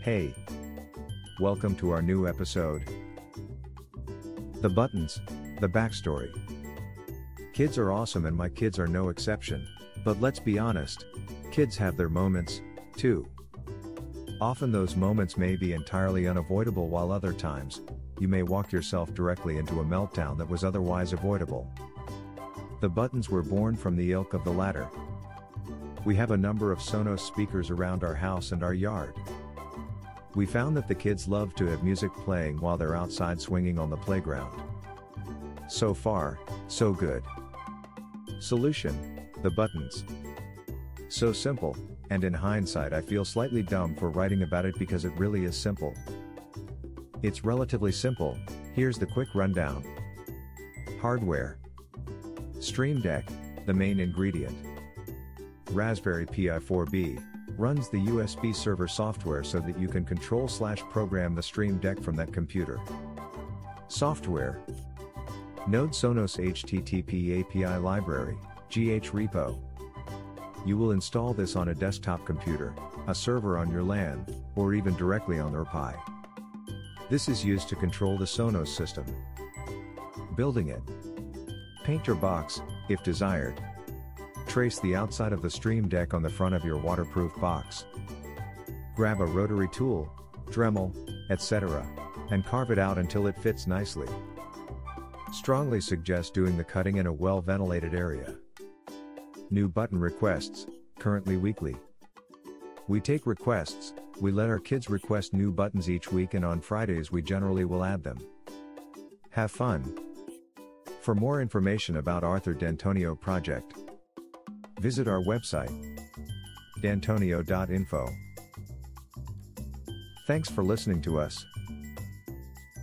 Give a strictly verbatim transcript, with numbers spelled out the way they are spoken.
Hey! Welcome to our new episode. The Buttons, the backstory. Kids are awesome and my kids are no exception, but let's be honest, kids have their moments, too. Often those moments may be entirely unavoidable while other times, you may walk yourself directly into a meltdown that was otherwise avoidable. The Buttons were born from the ilk of the latter. We have a number of Sonos speakers around our house and our yard. We found that the kids love to have music playing while they're outside swinging on the playground. So far, so good. Solution: the Buttons. So simple, and in hindsight I feel slightly dumb for writing about it because it really is simple. It's relatively simple. Here's the quick rundown. Hardware. Stream Deck, the main ingredient. Raspberry Pi four B, runs the U S B server software so that you can control slash program the Stream Deck from that computer. Software. Node Sonos H T T P A P I Library, G H repo. You will install this on a desktop computer, a server on your LAN, or even directly on their Pi. This is used to control the Sonos system. Building it. Paint your box, if desired. Trace the outside of the Stream Deck on the front of your waterproof box. Grab a rotary tool, Dremel, et cetera, and carve it out until it fits nicely. Strongly suggest doing the cutting in a well-ventilated area. New button requests, currently weekly. We take requests, we let our kids request new buttons each week, and on Fridays we generally will add them. Have fun! For more information about Arthur D'Antonio project, visit our website, d'antonio dot info. Thanks for listening to us.